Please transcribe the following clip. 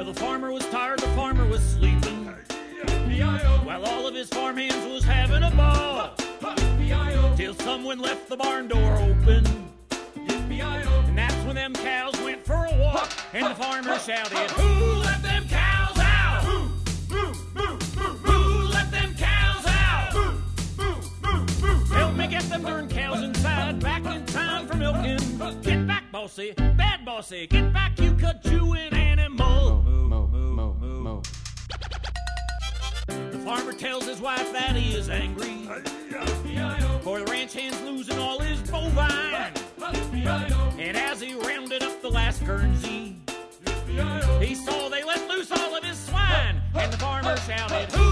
Well, the farmer was tired, the farmer was sleeping, while all of his farm hands was having a ball, till someone left the barn door open, and that's when them cows went for a walk, and the farmer shouted, "Who let them cows out? Who let them cows out? Help me get them darn cows inside, back in time for milking. Get back, bossy, bad bossy, get back, you cut-chewing animal." The farmer tells his wife that he is angry, for the ranch hand's losing all his bovine. And as he rounded up the last Guernsey, he saw they let loose all of his swine, and the farmer shouted, "Who